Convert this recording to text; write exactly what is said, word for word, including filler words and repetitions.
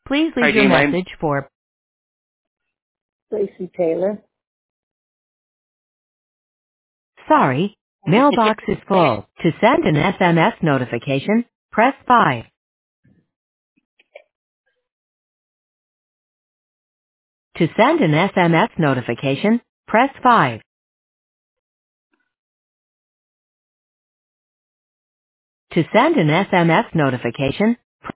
Please Hi, leave do your you mind? message for Tracy Taylor. sorry, mailbox is full. To send an S M S notification, press five. To send an S M S notification, press five. To send an S M S notification,